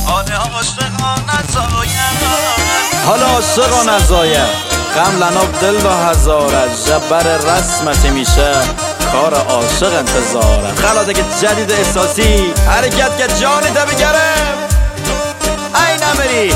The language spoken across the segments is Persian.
حال عاشقا نزایم غم لناب دل و هزاره جبر رسمت میشه کار عاشق انتظاره خلاده که جدید احساسی حرکت که جانی ده بگرم ای نمری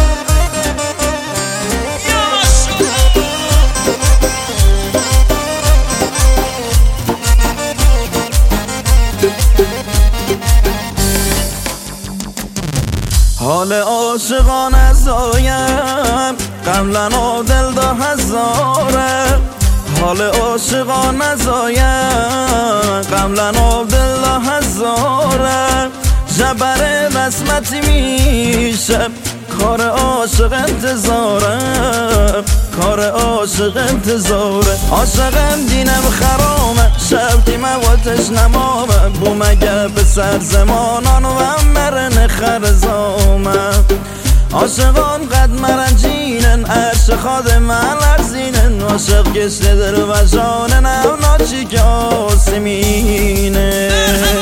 حال عاشقان نزایم غم لناب دل دا هزاره حال عاشقان نزایم غم لناب دل دا هزاره جبر رسمتی میشه کار عاشق انتظاره کار عاشق انتظاره عاشقم دینم خرامه شبتی مواتش نمامه بو مگه به سر زمانان و مرن خرزامه عاشقان قد مرنجینن عرش خاد من لرزینن عاشق گشت دل و جانن او ناچی که آسمینه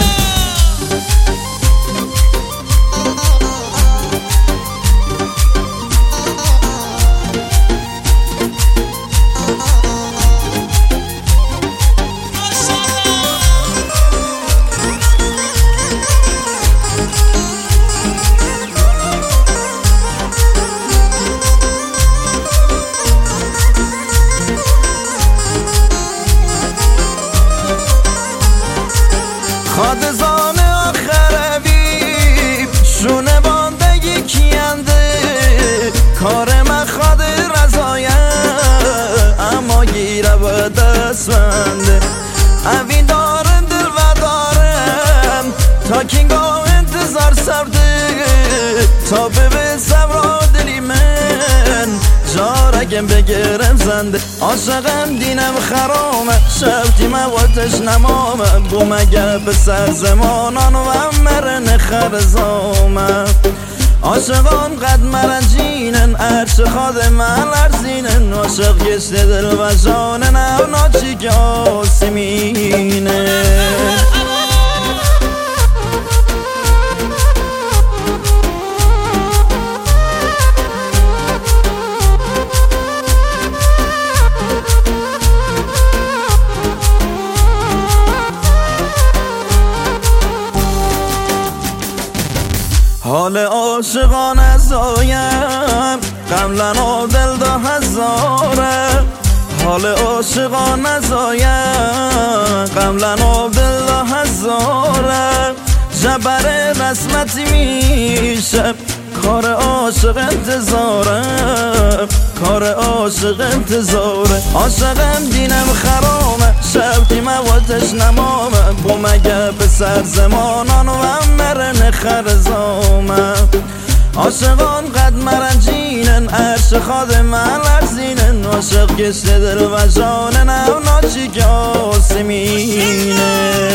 خادزان آخروی شونه باندگی کینده کار من خاد رضایه اما گیره به دست بنده اوین دارم دل و دارم تا کینگاه انتظار سرده تا ببین صبر دلی من جارگم بگیرم زنده عاشقم دینم خرامه شبتی مواتش نمامه بو مگه به سر زمانان و مرن خرزامه عاشقان قد مرنجینن عرش خاد من لرزینن عاشق گشت دل و جانن او ناچی که آسمینه حال عاشقان نزایم غم لناب دل دا هزاره حال عاشقان نزایم غم لناب دل دا هزاره جبر رسمتی میشه کار عاشق انتظاره کار عاشق انتظاره عاشقم دینم خرامه شبتی مواتش نمامه بو مگه به سر زمانان و مرن خرزامه عاشقان قد مرنجینن عرش خاد من لرزینن عاشق گشت دل و جانن او ناچی که آسمینه